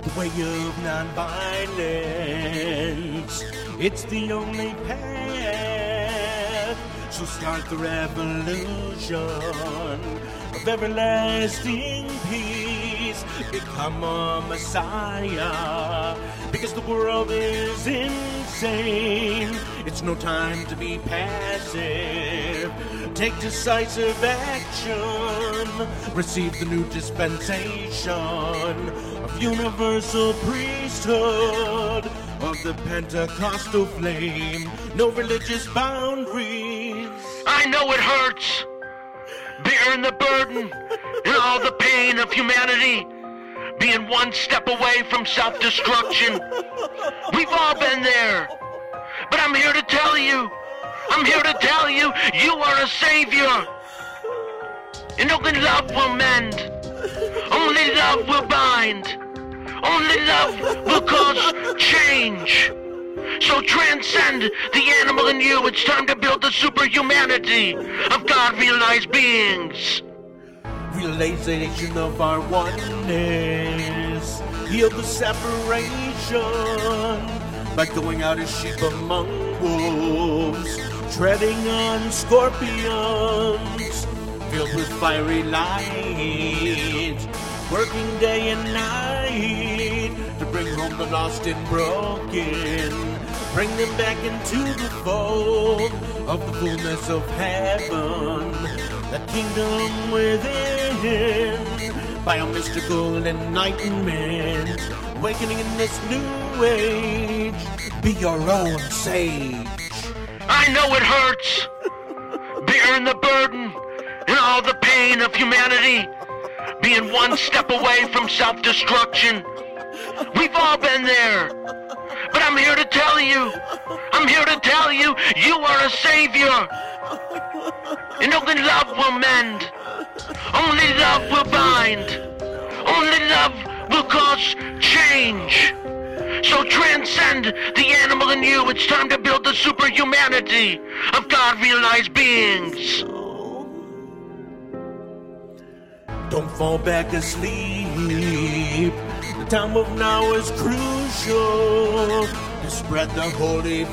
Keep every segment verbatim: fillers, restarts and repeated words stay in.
The way of nonviolence, it's the only path. So start the revolution of everlasting peace. Become a messiah, because the world is insane. It's no time to be passive. Take decisive action. Receive the new dispensation of universal priesthood of the Pentecostal flame. No religious boundaries. I know it hurts, bearing the burden and all the pain of humanity, being one step away from self-destruction. We've all been there, but I'm here to tell you, I'm here to tell you, you are a savior. And only love will mend, only love will bind, only love will cause change. So transcend the animal in you. It's time to build the superhumanity of God-realized beings. Realization of our oneness. Heal the separation by going out as sheep among wolves, treading on scorpions, filled with fiery light, working day and night to bring home the lost and broken, bring them back into the fold of the fullness of heaven, the kingdom within, by a mystical enlightenment, awakening in this new age. Be your own sage. I know it hurts, bearing the burden and all the pain of humanity, being one step away from self-destruction. We've all been there, but I'm here to tell you, I'm here to tell you, you are a savior. And only love will mend, only love will bind, only love will cause change. So transcend the animal in you. It's time to build the superhumanity of God-realized beings. Don't fall back asleep. The time of now is crucial to spread the holy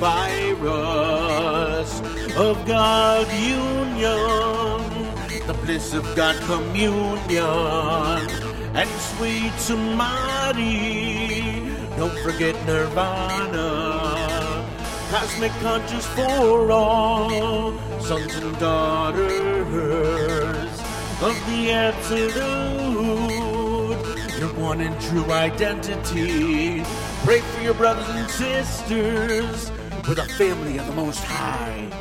virus of God union, the bliss of God communion, and sweet samadhi. Don't forget nirvana, cosmic conscious for all, sons and daughters of the absolute, your one and true identity. Pray for your brothers and sisters, we're the family of the Most High.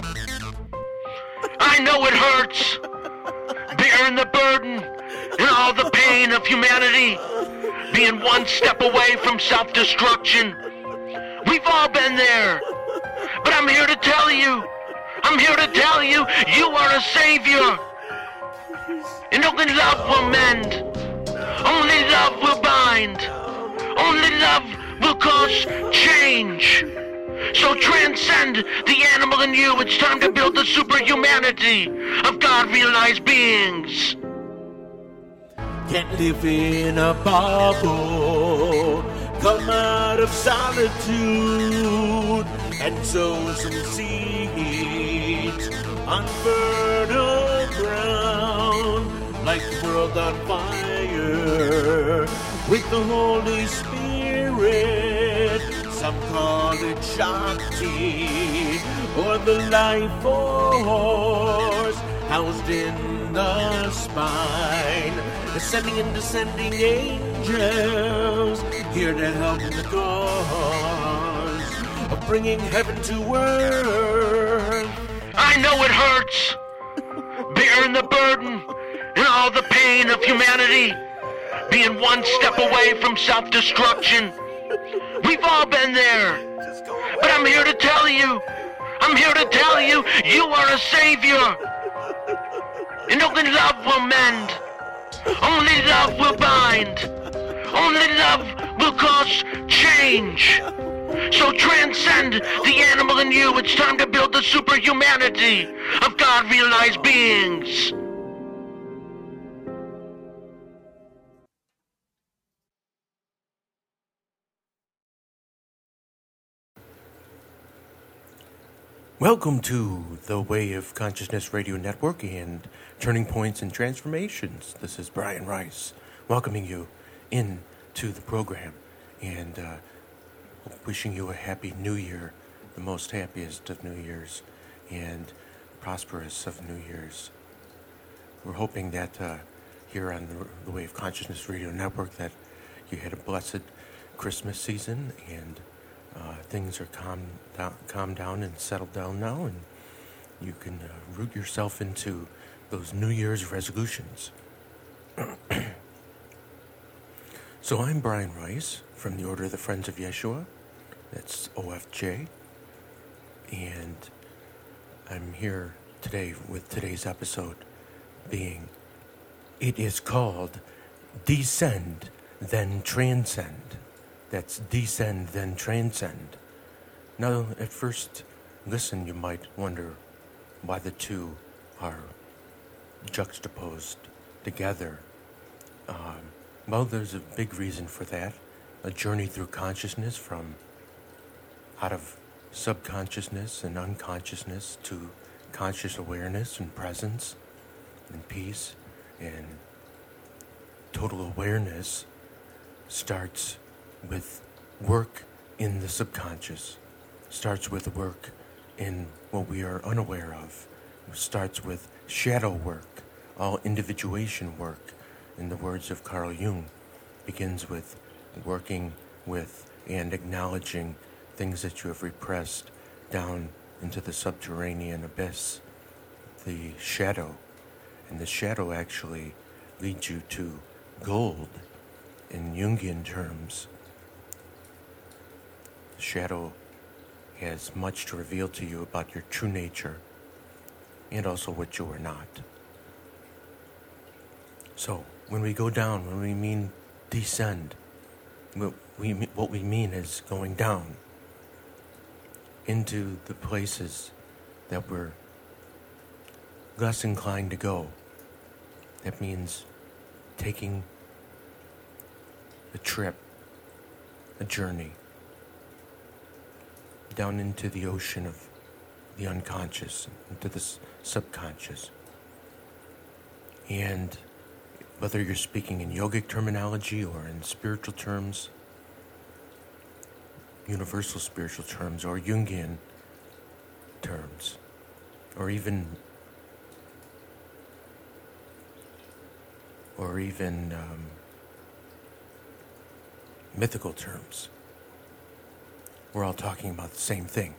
I know it hurts, bearing the burden and all the pain of humanity, being one step away from self-destruction. We've all been there, but I'm here to tell you, I'm here to tell you, you are a savior. And only love will mend, only love will bind, only love will cause change. So transcend the animal in you. It's time to build the superhumanity of God-realized beings. Can't live in a bubble, come out of solitude and sow some seeds on fertile ground, like the world on fire with the Holy Spirit. Some call it Shakti, or the life force housed in the spine. Ascending and descending angels, here to help in the cause of bringing heaven to earth. I know it hurts, bearing the burden and all the pain of humanity, being one step away from self-destruction. We've all been there, but I'm here to tell you, I'm here to tell you, you are a savior. And only love will mend, only love will bind, only love will cause change. So transcend the animal in you. It's time to build the superhumanity of God-realized beings. Welcome to the Way of Consciousness Radio Network and Turning Points and Transformations. This is Brian Rice, welcoming you into the program and uh, wishing you a happy New Year, the most happiest of New Years and prosperous of New Years. We're hoping that uh, here on the, the Way of Consciousness Radio Network that you had a blessed Christmas season and uh, things are calm down, calm down and settled down now, and you can uh, root yourself into those New Year's resolutions. So I'm Brian Rice from the Order of the Friends of Yeshua. That's O F J. And I'm here today with today's episode being, it is called Descend, Then Transcend. That's descend, then transcend. Now, at first listen, you might wonder why the two are juxtaposed together. Um, well, there's a big reason for that. A journey through consciousness from out of subconsciousness and unconsciousness to conscious awareness and presence and peace and total awareness starts with work in the subconscious, starts with work in what we are unaware of, starts with shadow work, all individuation work, in the words of Carl Jung, begins with working with and acknowledging things that you have repressed down into the subterranean abyss, the shadow. And the shadow actually leads you to gold in Jungian terms. The shadow has much to reveal to you about your true nature and also what you are not. So, when we go down, when we mean descend, what we, what we mean is going down into the places that we're less inclined to go. That means taking a trip, a journey, down into the ocean of the unconscious, into the subconscious. And whether you're speaking in yogic terminology or in spiritual terms, universal spiritual terms, or Jungian terms, or even or even um, mythical terms, we're all talking about the same thing.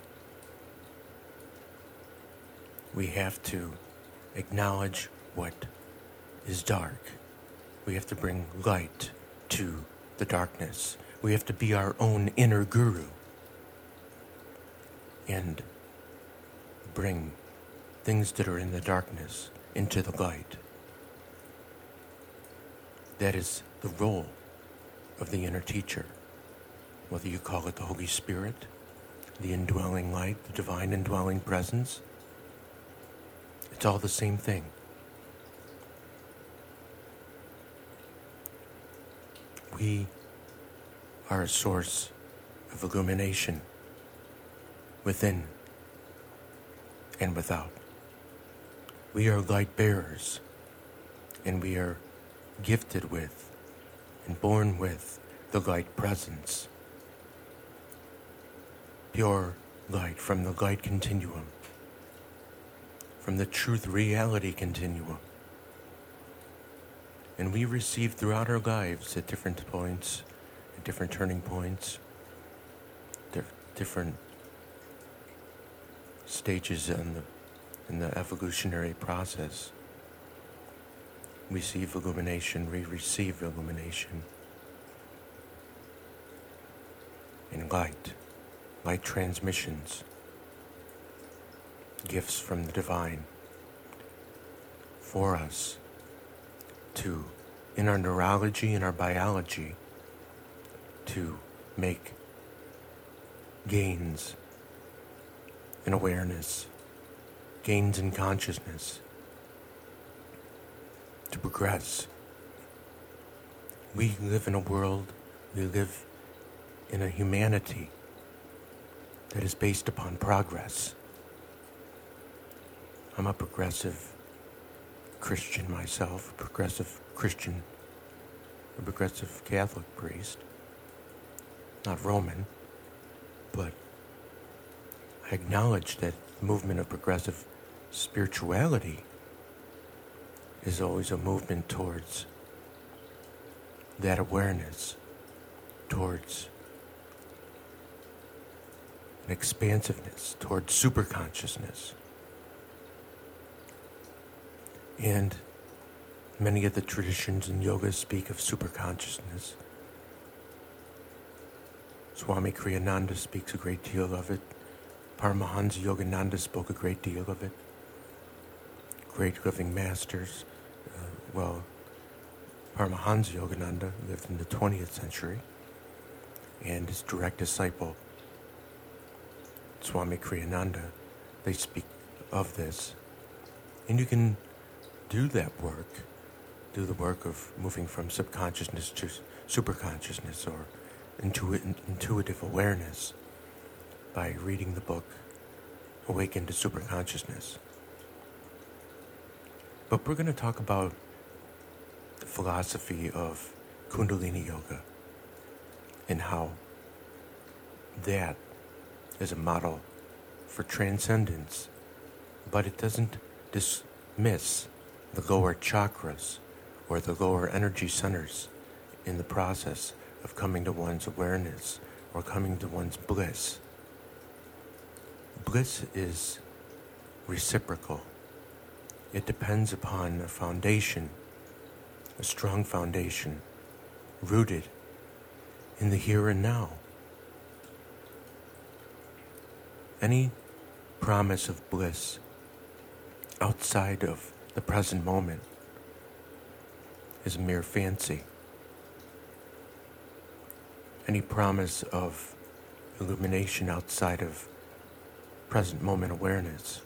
We have to acknowledge what is dark. We have to bring light to the darkness. We have to be our own inner guru and bring things that are in the darkness into the light. That is the role of the inner teacher. Whether you call it the Holy Spirit, the indwelling light, the divine indwelling presence, it's all the same thing. We are a source of illumination within and without. We are light bearers, and we are gifted with and born with the light presence. Pure light from the light continuum, from the truth reality continuum. And we receive throughout our lives at different points, at different turning points, diff- different stages in the, in the evolutionary process. We receive illumination, we receive illumination and light. Light transmissions, gifts from the divine for us to, in our neurology and our biology, to make gains in awareness, gains in consciousness, to progress. We live in a world, we live in a humanity that is based upon progress. I'm a progressive Christian myself, a progressive Christian, a progressive Catholic priest, not Roman, but I acknowledge that the movement of progressive spirituality is always a movement towards that awareness, towards an expansiveness, towards superconsciousness. And many of the traditions in yoga speak of superconsciousness. Swami Kriyananda speaks a great deal of it. Paramahansa Yogananda spoke a great deal of it. Great living masters. Uh, well, Paramahansa Yogananda lived in the twentieth century, and his direct disciple, Swami Kriyananda, they speak of this. And you can do that work, do the work of moving from subconsciousness to superconsciousness or intuit- intuitive awareness by reading the book Awaken to Superconsciousness. But we're going to talk about the philosophy of Kundalini Yoga and how that is a model for transcendence, but it doesn't dismiss the lower chakras or the lower energy centers in the process of coming to one's awareness or coming to one's bliss. Bliss is reciprocal. It depends upon a foundation, a strong foundation, rooted in the here and now. Any promise of bliss outside of the present moment is a mere fancy. Any promise of illumination outside of present moment awareness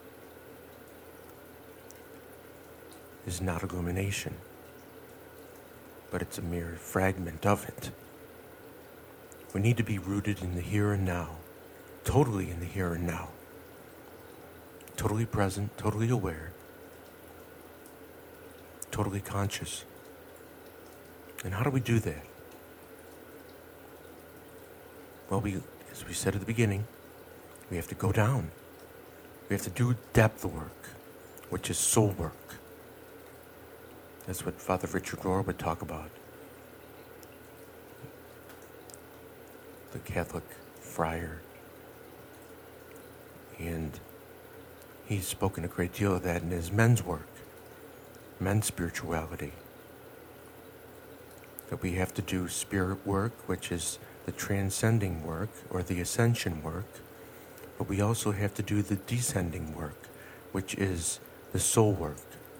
is not illumination, but it's a mere fragment of it. We need to be rooted in the here and now, totally in the here and now, totally present, totally aware, totally conscious. And how do we do that? Well, we, as we said at the beginning, we have to go down. We have to do depth work, which is soul work. That's what Father Richard Rohr would talk about. The Catholic friar. And he's spoken a great deal of that in his men's work, men's spirituality. That we have to do spirit work, which is the transcending work or the ascension work, but we also have to do the descending work, which is the soul work,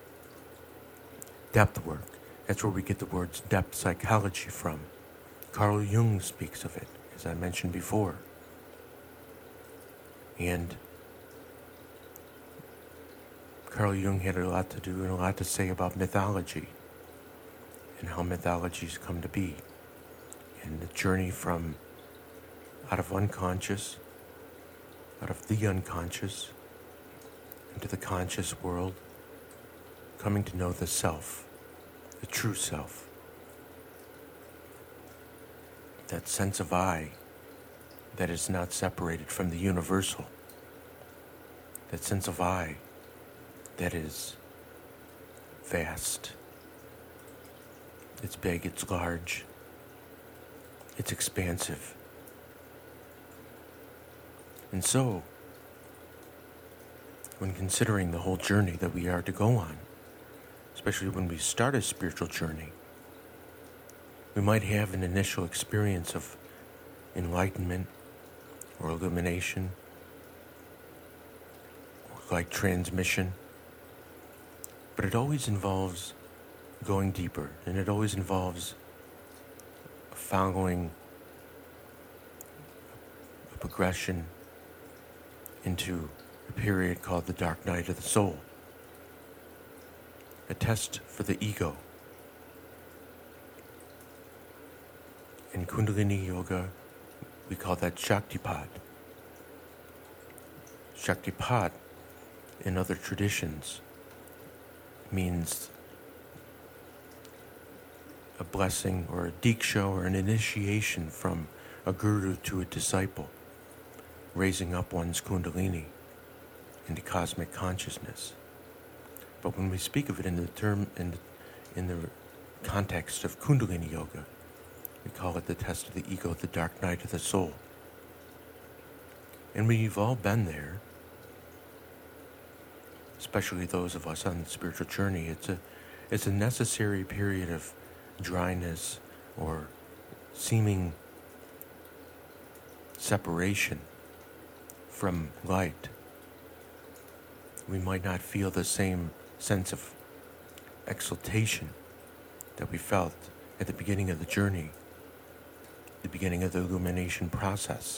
depth work. That's where we get the words depth psychology from. Carl Jung speaks of it, as I mentioned before. And Carl Jung had a lot to do and a lot to say about mythology and how mythologies come to be, and the journey from out of unconscious, out of the unconscious, into the conscious world, coming to know the self, the true self. That sense of I that is not separated from the universal. That sense of I that is vast. It's big, it's large, it's expansive. And so, when considering the whole journey that we are to go on, especially when we start a spiritual journey, we might have an initial experience of enlightenment or illumination or light transmission, but it always involves going deeper, and it always involves following a progression into a period called the dark night of the soul, a test for the ego. In Kundalini Yoga, we call that Shaktipat. Shaktipat in other traditions means a blessing or a diksha or an initiation from a guru to a disciple, raising up one's kundalini into cosmic consciousness. But when we speak of it in the term in the, in the context of Kundalini Yoga, we call it the test of the ego, the dark night of the soul. And we've all been there, especially those of us on the spiritual journey. It's a, it's a necessary period of dryness or seeming separation from light. We might not feel the same sense of exaltation that we felt at the beginning of the journey, the beginning of the illumination process.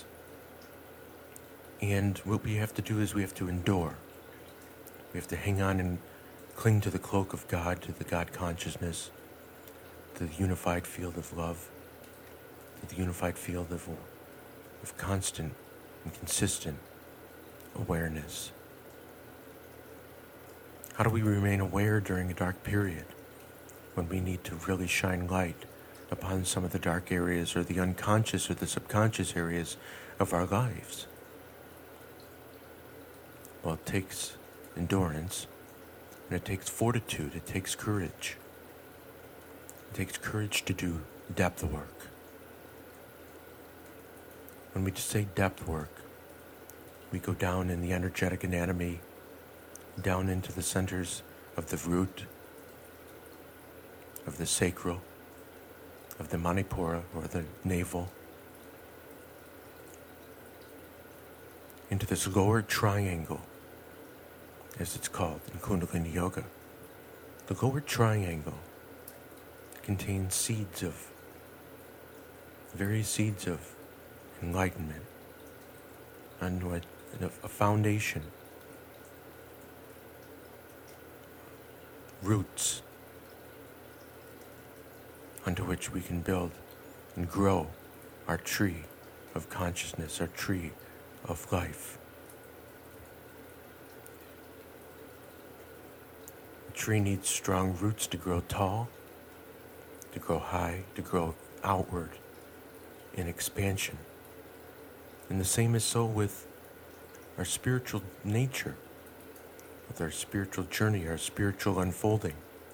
And what we have to do is we have to endure. We have to hang on and cling to the cloak of God, to the God consciousness, to the unified field of love, to the unified field of, of constant and consistent awareness. How do we remain aware during a dark period when we need to really shine light upon some of the dark areas or the unconscious or the subconscious areas of our lives? Well, it takes endurance, and it takes fortitude, it takes courage. It takes courage to do depth work. When we just say depth work, we go down in the energetic anatomy, down into the centers of the root, of the sacral, of the manipura or the navel, into this lower triangle, as it's called in Kundalini Yoga. The lower triangle contains seeds of, very seeds of enlightenment, and a, a foundation, roots onto which we can build and grow our tree of consciousness, our tree of life. A tree needs strong roots to grow tall, to grow high, to grow outward in expansion. And the same is so with our spiritual nature, with our spiritual journey, our spiritual unfolding.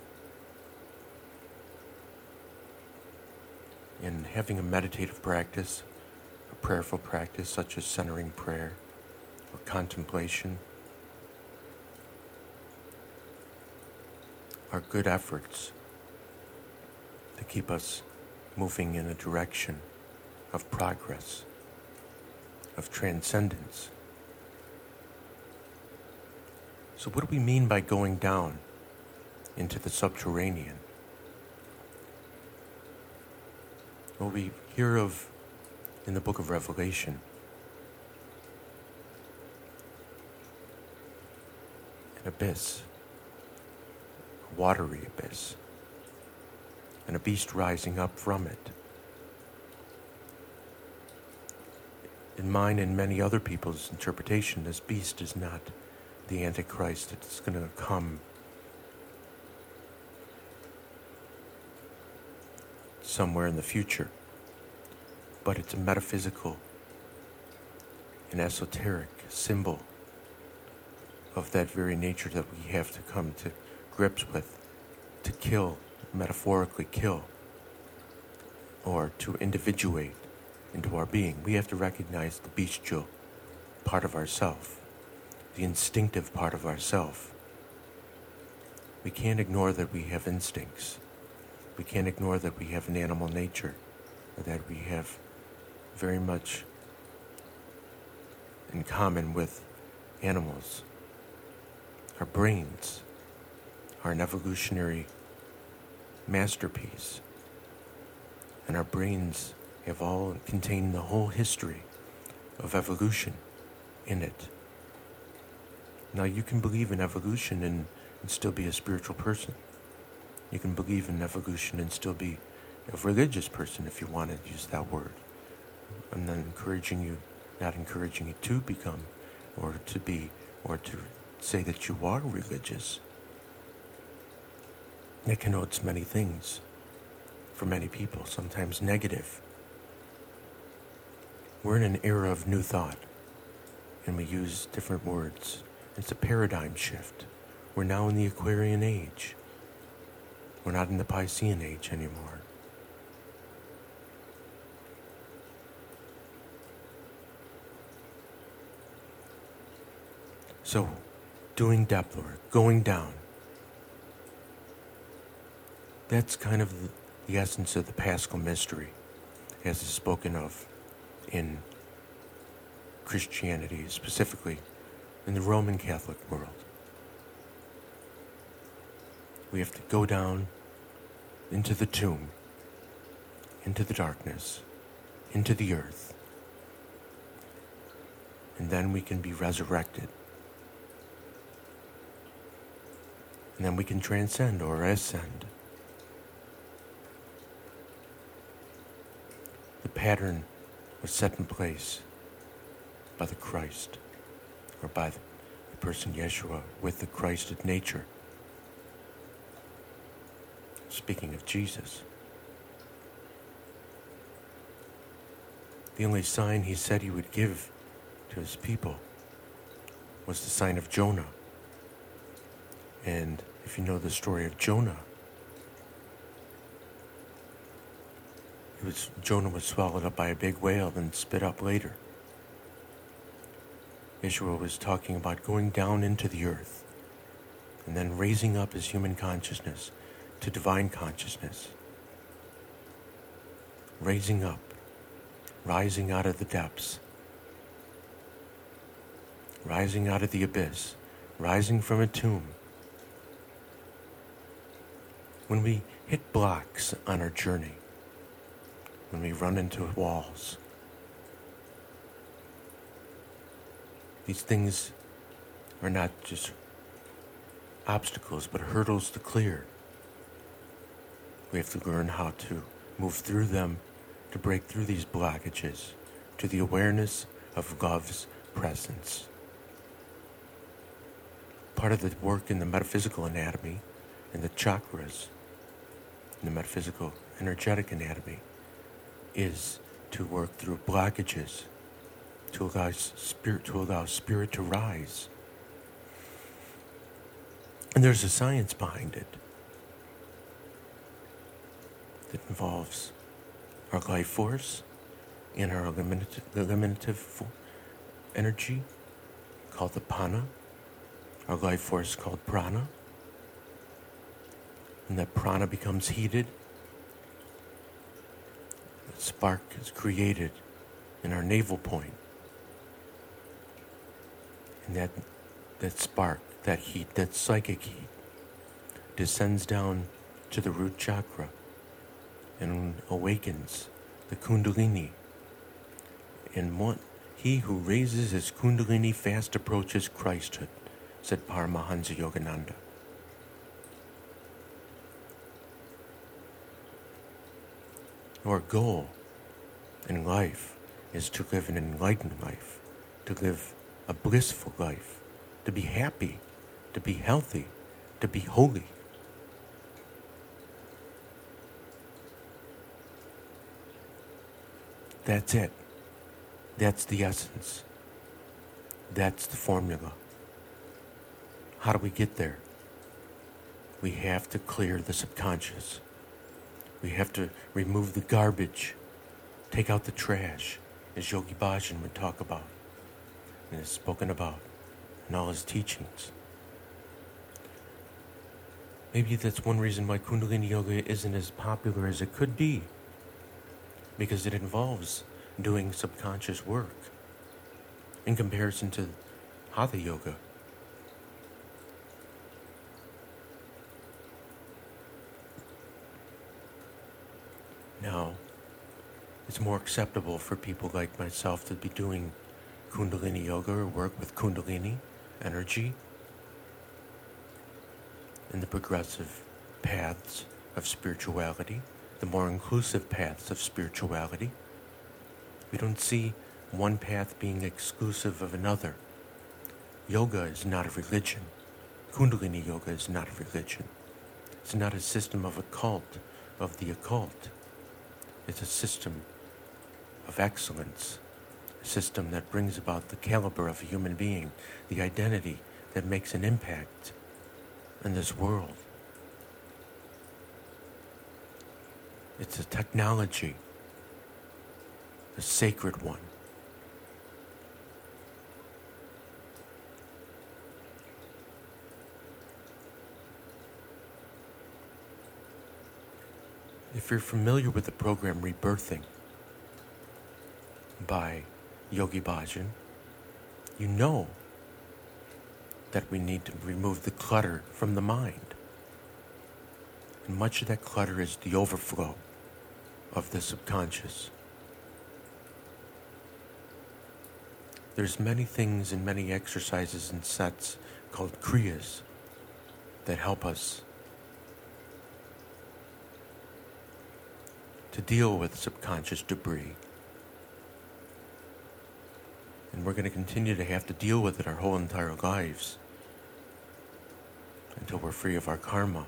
In having a meditative practice, a prayerful practice such as centering prayer or contemplation, are good efforts to keep us moving in a direction of progress, of transcendence. So what do we mean by going down into the subterranean? Well, we hear of, in the book of Revelation, an abyss, a watery abyss, and a beast rising up from it. In mine and many other people's interpretation, this beast is not the Antichrist that's going to come somewhere in the future, but it's a metaphysical and esoteric symbol of that very nature that we have to come to grips with, to kill, metaphorically kill, or to individuate into our being. We have to recognize the bestial part of ourself, the instinctive part of ourself. We can't ignore that we have instincts. We can't ignore that we have an animal nature, or that we have very much in common with animals. Our brains are an evolutionary masterpiece, and our brains have all contained the whole history of evolution in it. Now, you can believe in evolution and, and still be a spiritual person. You can believe in evolution and still be a religious person, if you want to use that word. I'm not encouraging you, not encouraging you to become, or to be, or to say that you are religious, it connotes many things for many people, sometimes negative. We're in an era of new thought, and we use different words. It's a paradigm shift. We're now in the Aquarian age. We're not in the Piscean age anymore. So, doing depth work, going down, that's kind of the, the essence of the Paschal Mystery, as is spoken of in Christianity, specifically in the Roman Catholic world. We have to go down into the tomb, into the darkness, into the earth, and then we can be resurrected. And then we can transcend or ascend. The pattern was set in place by the Christ, or by the, the person Yeshua with the Christed nature. Speaking of Jesus, the only sign he said he would give to his people was the sign of Jonah. And if you know the story of Jonah, it was Jonah was swallowed up by a big whale and spit up later. Yeshua was talking about going down into the earth and then raising up his human consciousness to divine consciousness. Raising up, rising out of the depths, rising out of the abyss, rising from a tomb. When we hit blocks on our journey, when we run into walls, these things are not just obstacles, but hurdles to clear. We have to learn how to move through them, to break through these blockages, to the awareness of God's presence. Part of the work in the metaphysical anatomy and the chakras, in the metaphysical energetic anatomy, is to work through blockages, to allow spirit, to allow spirit to rise. And there's a science behind it that involves our life force and our eliminative, eliminative energy called the Pana, our life force called Prana, and that Prana becomes heated. A spark is created in our navel point, and that that spark, that heat, that psychic heat, descends down to the root chakra and awakens the Kundalini. And one, he who raises his Kundalini fast approaches Christhood, said Paramahansa Yogananda. Our goal in life is to live an enlightened life, to live a blissful life, to be happy, to be healthy, to be holy. That's it. That's the essence. That's the formula. How do we get there? We have to clear the subconscious. We have to remove the garbage, take out the trash, as Yogi Bhajan would talk about and has spoken about in all his teachings. Maybe that's one reason why Kundalini Yoga isn't as popular as it could be, because it involves doing subconscious work in comparison to Hatha Yoga. Now, it's more acceptable for people like myself to be doing Kundalini Yoga or work with Kundalini energy in the progressive paths of spirituality, the more inclusive paths of spirituality. We don't see one path being exclusive of another. Yoga is not a religion. Kundalini Yoga is not a religion. It's not a system of a cult, of the occult. It's a system of excellence, a system that brings about the caliber of a human being, the identity that makes an impact in this world. It's a technology, a sacred one. If you're familiar with the program Rebirthing by Yogi Bhajan, you know that we need to remove the clutter from the mind. And much of that clutter is the overflow of the subconscious. There's many things and many exercises and sets called Kriyas that help us to deal with subconscious debris. And we're going to continue to have to deal with it our whole entire lives until we're free of our karma.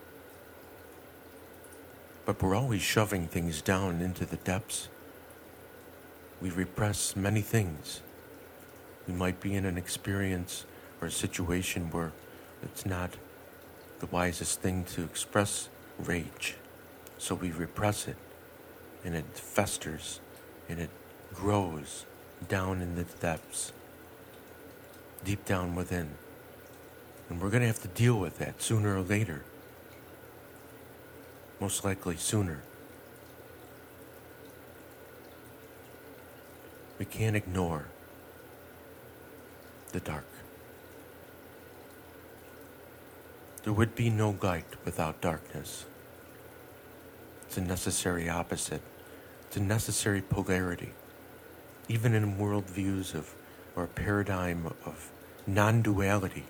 But we're always shoving things down into the depths. We repress many things. We might be in an experience or a situation where it's not the wisest thing to express rage, so we repress it. And it festers, and it grows down in the depths, deep down within. And we're going to have to deal with that sooner or later. Most likely sooner. We can't ignore the dark. There would be no light without darkness. It's a necessary opposite. It's a necessary polarity. Even in worldviews of, or a paradigm of non-duality,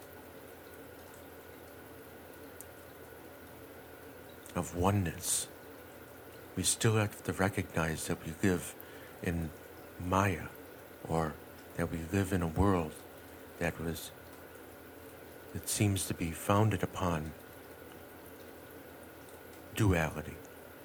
of oneness, we still have to recognize that we live in Maya, or that we live in a world that was, that seems to be founded upon duality.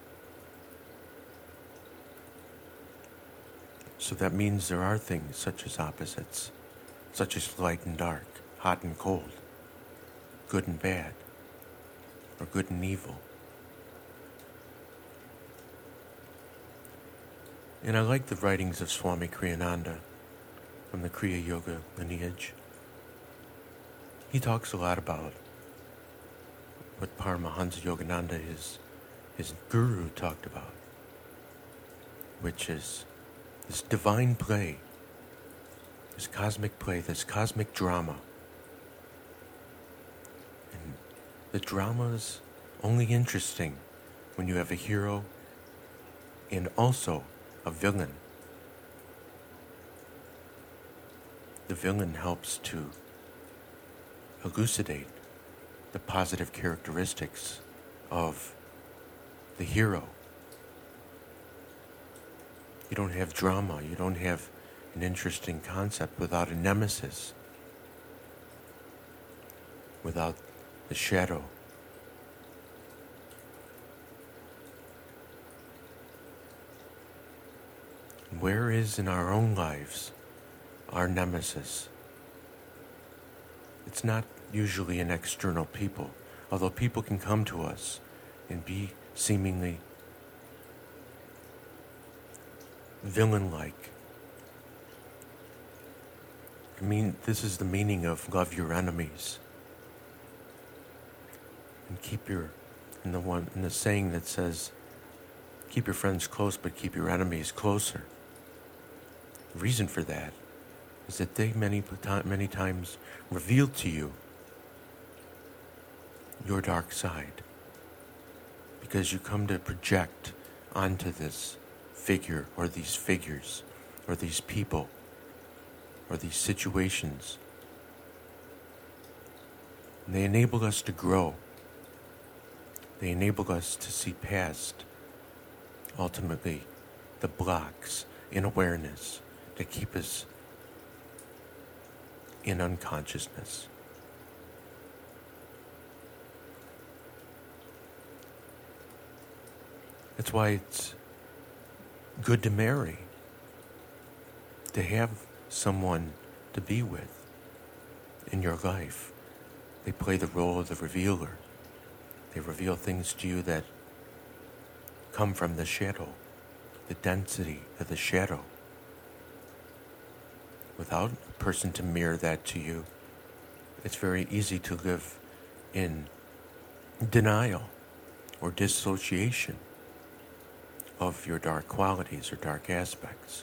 So that means there are things such as opposites, such as light and dark, hot and cold, good and bad, or good and evil. And I like the writings of Swami Kriyananda from the Kriya Yoga lineage. He talks a lot about what Paramahansa Yogananda, his, his guru, talked about, which is this divine play, this cosmic play, this cosmic drama. And the drama is only interesting when you have a hero and also a villain. The villain helps to elucidate the positive characteristics of the hero. You don't have drama, you don't have an interesting concept without a nemesis, without the shadow. Where is in our own lives our nemesis? It's not usually an external people, although people can come to us and be seemingly villain-like. I mean, this is the meaning of love your enemies. And keep your, in the one, in the saying that says, keep your friends close, but keep your enemies closer. The reason for that is that they many, many times reveal to you your dark side, because you come to project onto this figure or these figures or these people or these situations. And they enable us to grow. They enable us to see past, ultimately, the blocks in awareness that keep us in unconsciousness. That's why it's good to marry, to have someone to be with in your life. They play the role of the revealer. They reveal things to you that come from the shadow, the density of the shadow. Without a person to mirror that to you, it's very easy to live in denial or dissociation of your dark qualities or dark aspects.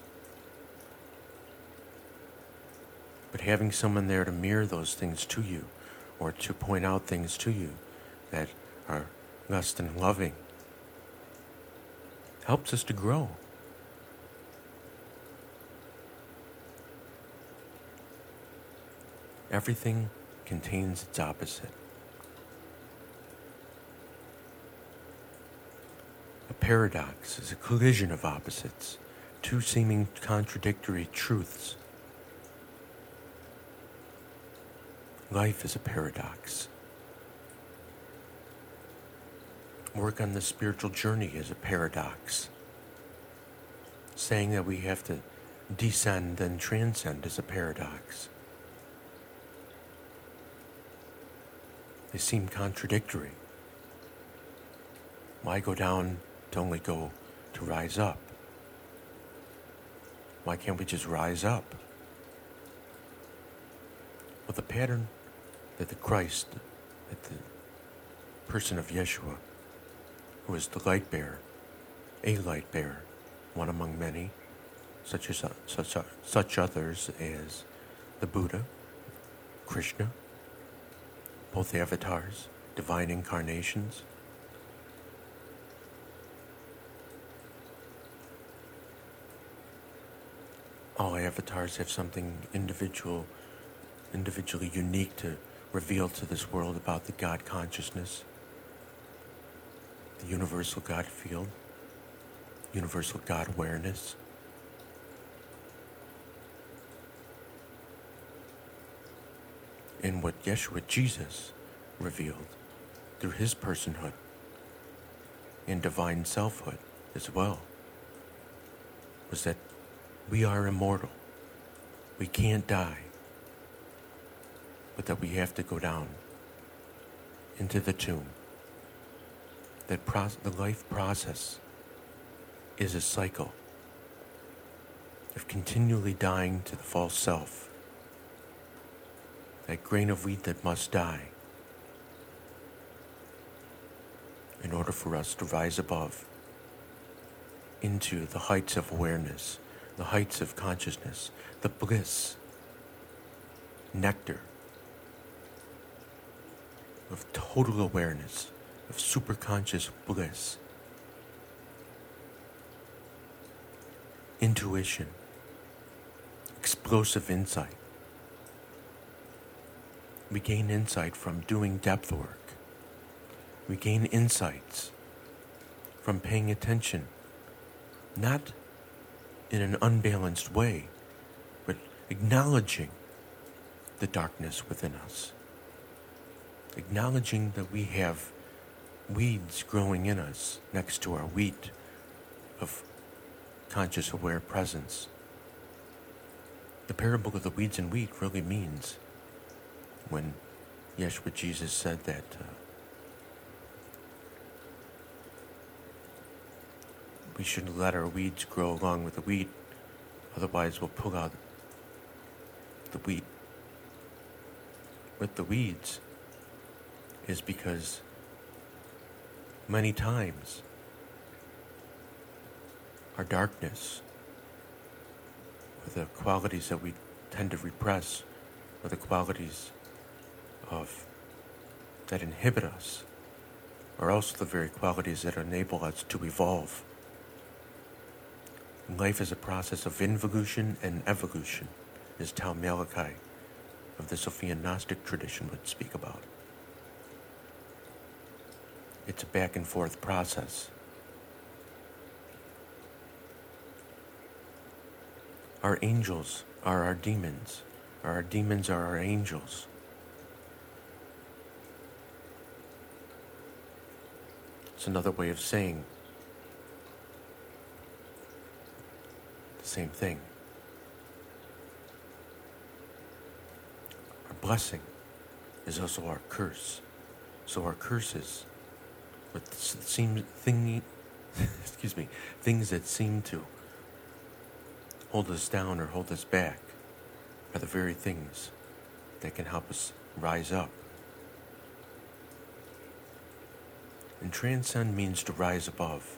But having someone there to mirror those things to you, or to point out things to you that are less than loving, helps us to grow. Everything contains its opposite. A paradox is a collision of opposites, two seeming contradictory truths. Life is a paradox. Work on the spiritual journey is a paradox. Saying that we have to descend and transcend is a paradox. They seem contradictory. Why go down to only go to rise up? Why can't we just rise up? Well, the pattern that the Christ, that the person of Yeshua, who is the light bearer, a light bearer, one among many, such as such such others as the Buddha, Krishna, both avatars, divine incarnations. All avatars have something individual, individually unique to reveal to this world about the God consciousness, the universal God field, universal God awareness. And what Yeshua, Jesus, revealed through his personhood and divine selfhood as well was that we are immortal. We can't die, but that we have to go down into the tomb. That pro- the life process is a cycle of continually dying to the false self, that grain of wheat that must die in order for us to rise above into the heights of awareness, the heights of consciousness, the bliss, nectar of total awareness, of superconscious bliss, intuition, explosive insight. We gain insight from doing depth work. We gain insights from paying attention, not in an unbalanced way, but acknowledging the darkness within us. Acknowledging that we have weeds growing in us next to our wheat of conscious aware presence. The parable of the weeds and wheat really means when Yeshua Jesus said that uh, we shouldn't let our weeds grow along with the wheat, otherwise we'll pull out the wheat with the weeds, is because many times our darkness, or the qualities that we tend to repress, or the qualities of that inhibit us, are also the very qualities that enable us to evolve. Life is a process of involution and evolution, as Tal Malachi of the Sophian Gnostic tradition would speak about. It's a back and forth process. Our angels are our demons. or our demons are our angels. It's another way of saying the same thing. Our blessing is also our curse. So our curses, what seem thing, excuse me, things that seem to hold us down or hold us back, are the very things that can help us rise up. And transcend means to rise above.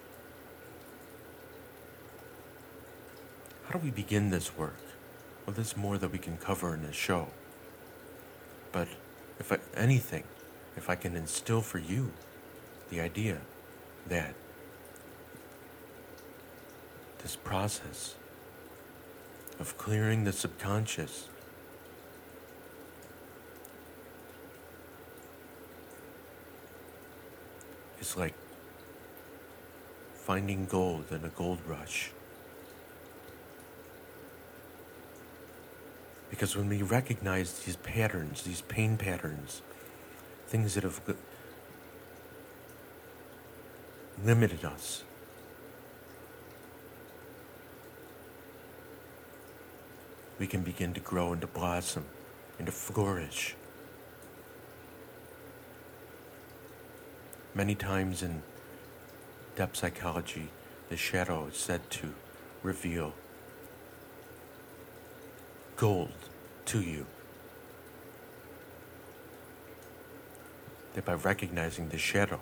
How do we begin this work? Well, there's more that we can cover in this show. But if I, anything, if I can instill for you the idea that this process of clearing the subconscious is like finding gold in a gold rush. Because when we recognize these patterns, these pain patterns, things that have limited us, we can begin to grow and to blossom and to flourish. Many times in depth psychology, the shadow is said to reveal gold to you. That by recognizing the shadow,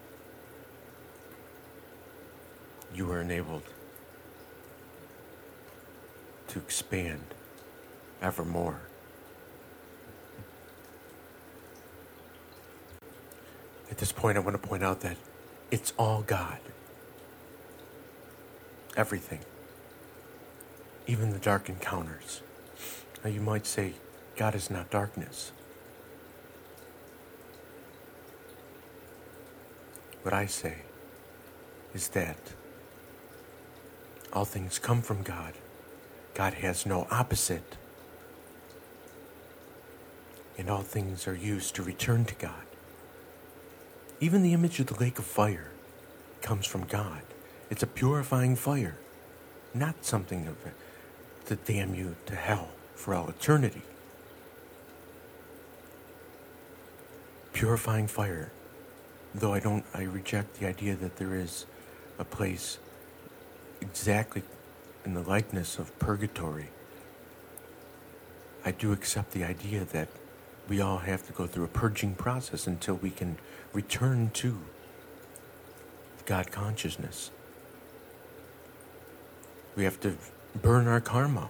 you are enabled to expand evermore. At this point, I want to point out that it's all God. Everything. Even the dark encounters. Now you might say, God is not darkness. What I say is that all things come from God. God has no opposite. And all things are used to return to God. Even the image of the lake of fire comes from God. It's a purifying fire, not something of it to damn you to hell for all eternity. Purifying fire. Though I don't, I reject the idea that there is a place exactly in the likeness of purgatory. I do accept the idea that we all have to go through a purging process until we can return to God consciousness. We have to burn our karma.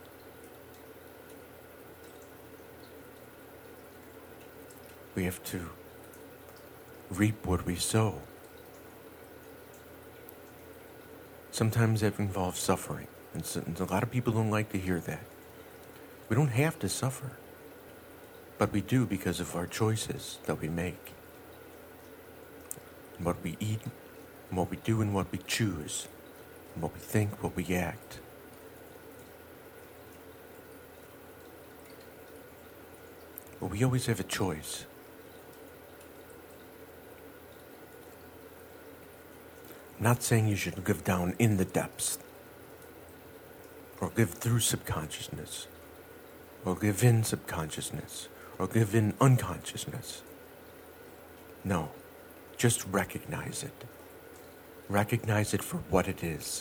We have to reap what we sow. Sometimes that involves suffering, and so, and a lot of people don't like to hear that. We don't have to suffer, but we do because of our choices that we make. And what we eat, and what we do, and what we choose, and what we think, what we act. But we always have a choice. I'm not saying you should live down in the depths, or live through subconsciousness, or live in subconsciousness, or live in unconsciousness. No, just recognize it. Recognize it for what it is.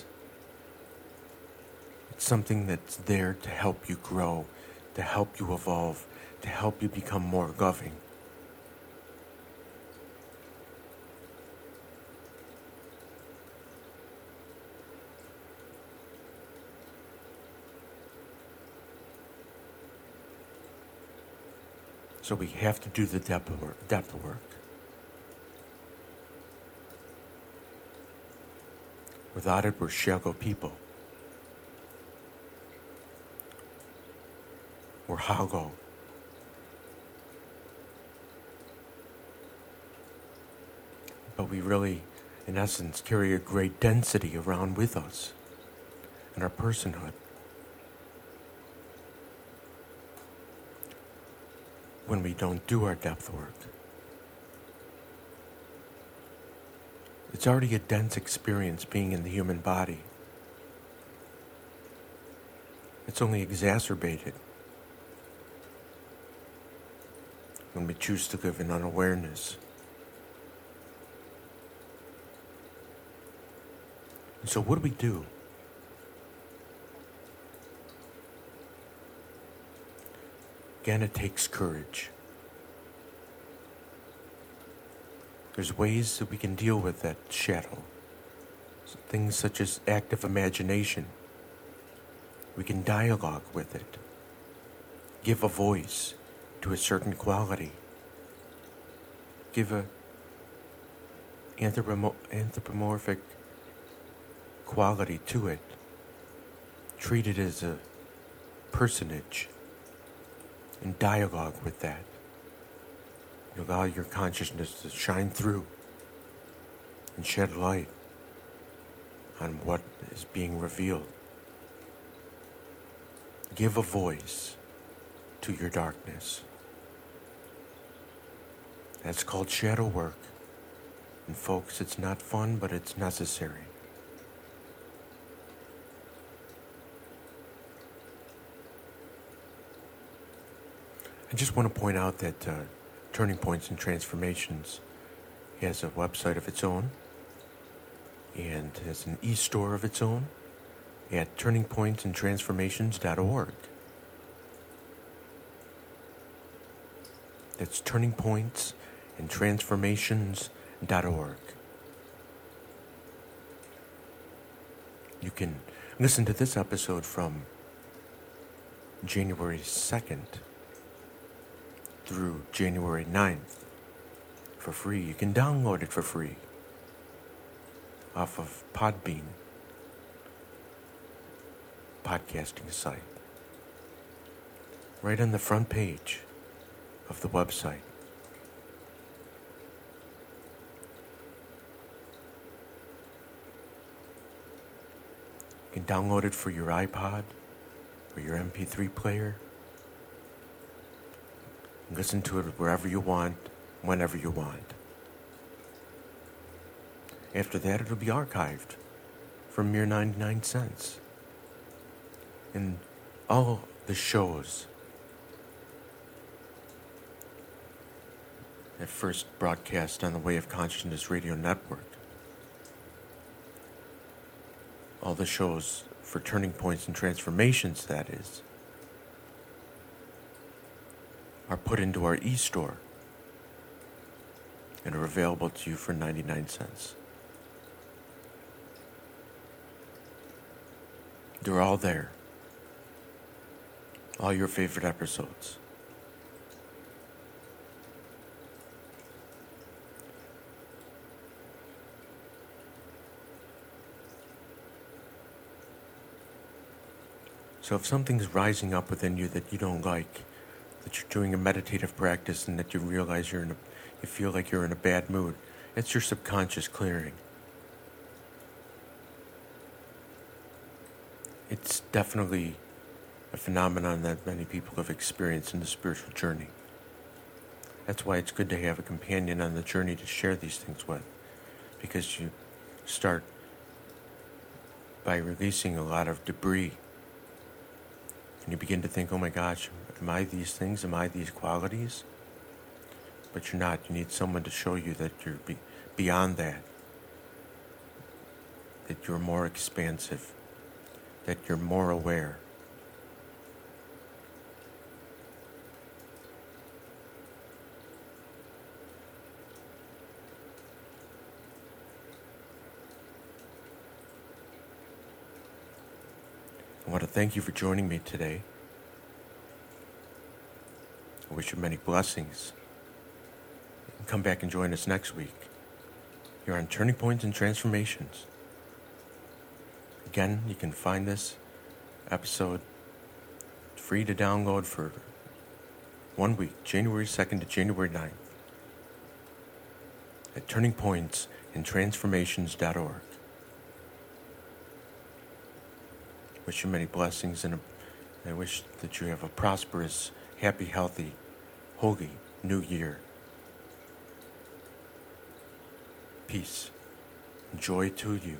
It's something that's there to help you grow, to help you evolve, to help you become more loving. So we have to do the depth work. Depth work. Without it, we're shallow people. We're hollow. But we really, in essence, carry a great density around with us in our personhood. when we don't do our depth work. It's already a dense experience being in the human body. It's only exacerbated when we choose to live in unawareness. And so what do we do? Again, it takes courage. There's ways that we can deal with that shadow. Things such as active imagination. We can dialogue with it. Give a voice to a certain quality. Give a anthropomo- anthropomorphic quality to it. Treat it as a personage and dialogue with that. You allow your consciousness to shine through and shed light on what is being revealed. Give a voice to your darkness. That's called shadow work. And folks, it's not fun, but it's necessary. I just want to point out that uh, Turning Points and Transformations has a website of its own and has an e-store of its own at turning points and transformations dot org. That's turning points and transformations dot org. You can listen to this episode from January second through January ninth for free. You can download it for free off of Podbean podcasting site. Right on the front page of the website. You can download it for your iPod or your M P three player. Listen to it wherever you want, whenever you want. After that, it'll be archived for mere ninety-nine cents. And all the shows that first broadcast on the Way of Consciousness Radio Network, all the shows for Turning Points and Transformations, that is, are put into our e-store and are available to you for ninety-nine cents. They're all there. All your favorite episodes. So if something's rising up within you that you don't like, that you're doing a meditative practice and that you realize you're in a, you feel like you're in a bad mood, it's your subconscious clearing. It's definitely a phenomenon that many people have experienced in the spiritual journey. That's why it's good to have a companion on the journey to share these things with, because you start by releasing a lot of debris. And you begin to think, oh my gosh, am I these things? Am I these qualities? But you're not. You need someone to show you that you're be- beyond that. That you're more expansive. That you're more aware. I want to thank you for joining me today. I wish you many blessings. Come back and join us next week. You're on Turning Points and Transformations. Again, you can find this episode free to download for one week, January second to January ninth, at turning points and transformations dot org. Wish you many blessings, and a, I wish that you have a prosperous, happy, healthy Holy New Year. Peace and joy to you.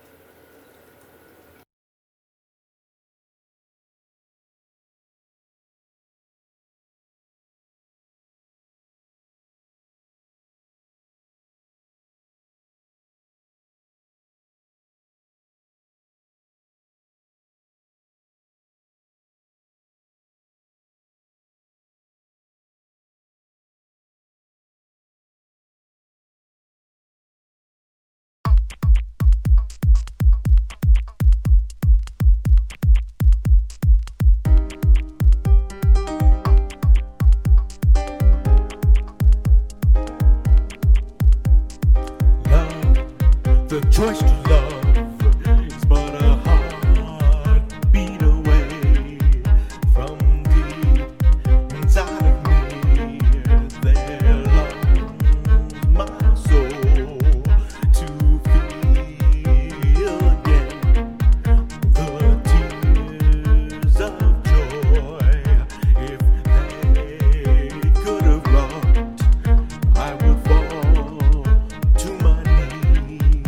The choice to love is but a heartbeat away from deep inside of me. There longs my soul to feel again the tears of joy. If they could have rocked, I would fall to my knees.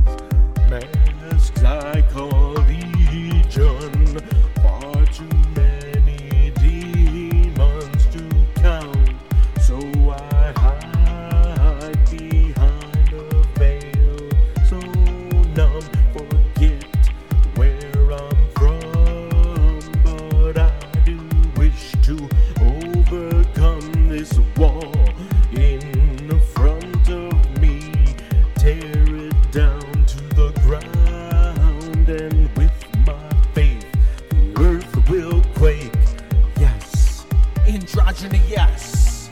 Masks I call legion, far too many demons to count, so I hide behind a veil, so numb, forget where I'm from, but I do wish to overcome this wall in front of me, tear it down to the ground, and with my faith the earth will quake. Yes, androgyny, yes.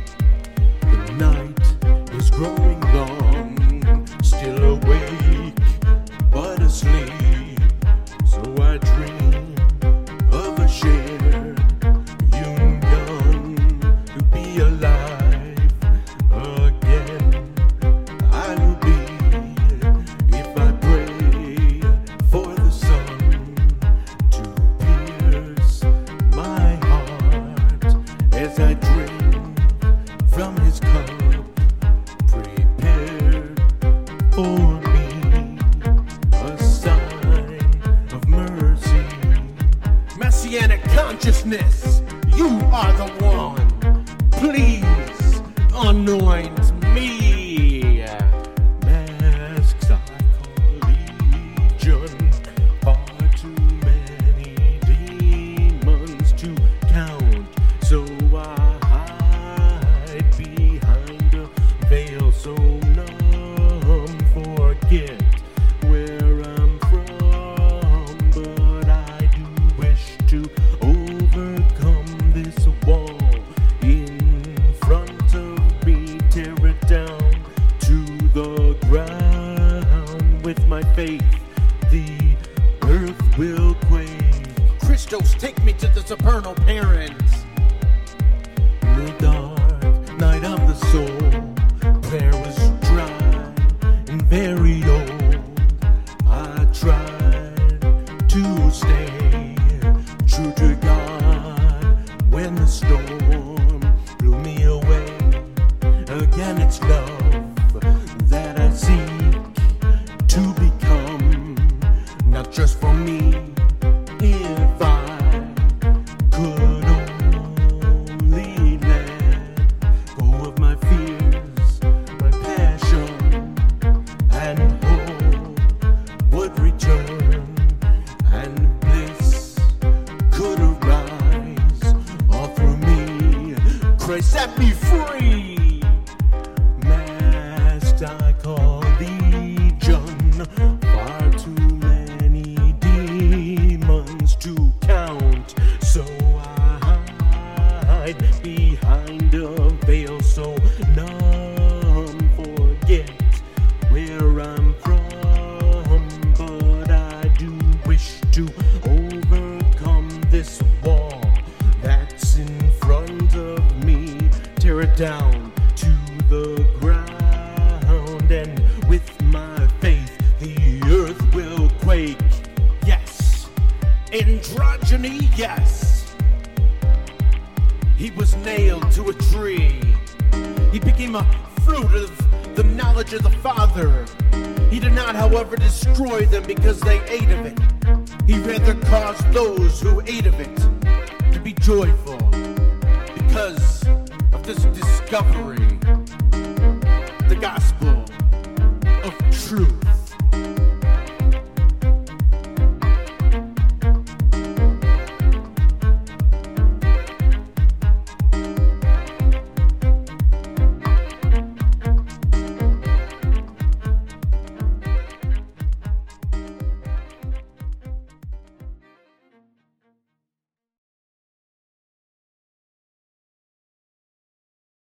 The night is growing long, still awake but asleep, so I dream of a shared union to be alive again. I will be if I pray for the sun to pierce my heart as I drink from his cup, prepared for me a sign of mercy. Messianic consciousness, you are the one. Please anoint me. Masks I call legion, far too many demons to count, so I hide behind a veil, so numb, forget where I'm from, but I do wish to overcome this wall in front of me, tear it down to the ground. With my faith the earth will quake. Christos, take me to the supernal parents. In the dark night of the soul, prayer was dry and very old. I tried to stay true to God when the storm blew me away. Again, it's love that I seek to become, not just for me. If I could only let go of my fears, my image of the Father. He did not, however, destroy them because they ate of it. He rather caused those who ate of it to be joyful because of this discovery. The gospel